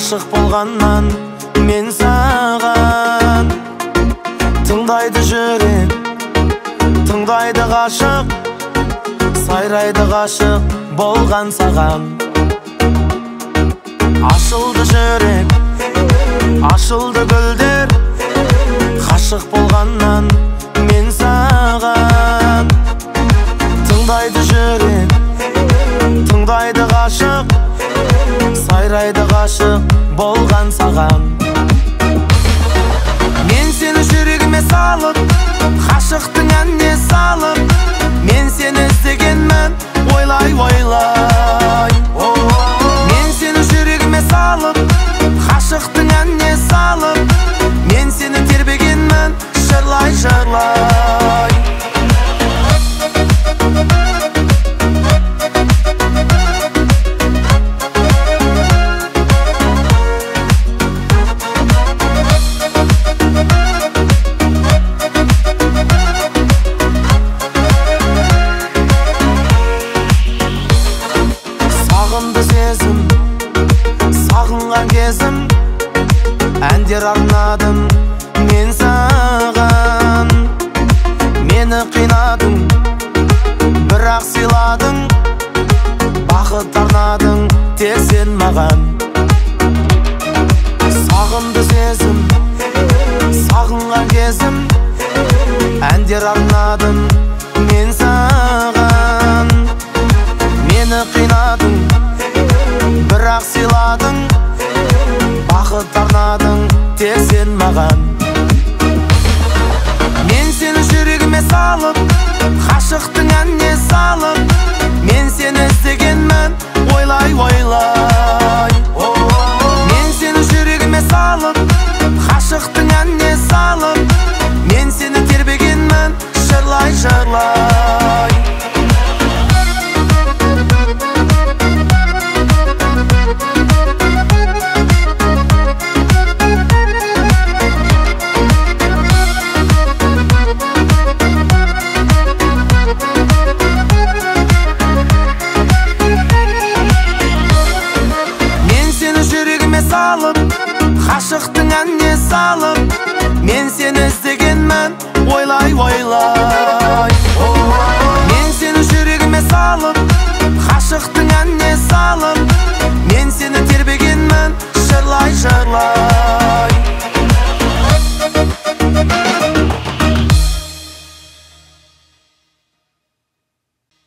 Ғашық болғаннан мен саған. Тыңдайды жүрек, тыңдайды ғашық, сайрайды ғашық болған саған. Ашылды жүрек, ашылды гүлдер, ғашық болғаннан мен саған. Тыңдайды жүрек, тыңдайды ғашық, сайрайды ғашық болған саған. Мен сені жүрегіме салып, ғашықтың әніне салып, мен сені іздегенмін ойлай ойлай. Мен сені жүрегіме салып, ғашықтың әніне салып, мен сені тербегенмін жырлай жырлай. Сағынды сезім, сағынған кезім, әндер арнадым мен саған. Мені қинадың, бірақ сыйладың, бақыт арнадың тек сен маған. Сағынды сезім, сағынған кезім, әндер арнадым мен саған. Мені қинадың, бірақ сыйладың, бақыт арнадың тек сен маған. Мен сені жүрегіме салып, ғашықтың әніне салып, мен сені іздегенмін ойлай ойлай. Мен сені жүрегіме салып, ғашықтың әніне салып, мен сені тербегенмін жырлай жырлай. Ғашықтың әніне салып, мен сені іздегенмін ойлай ойлай.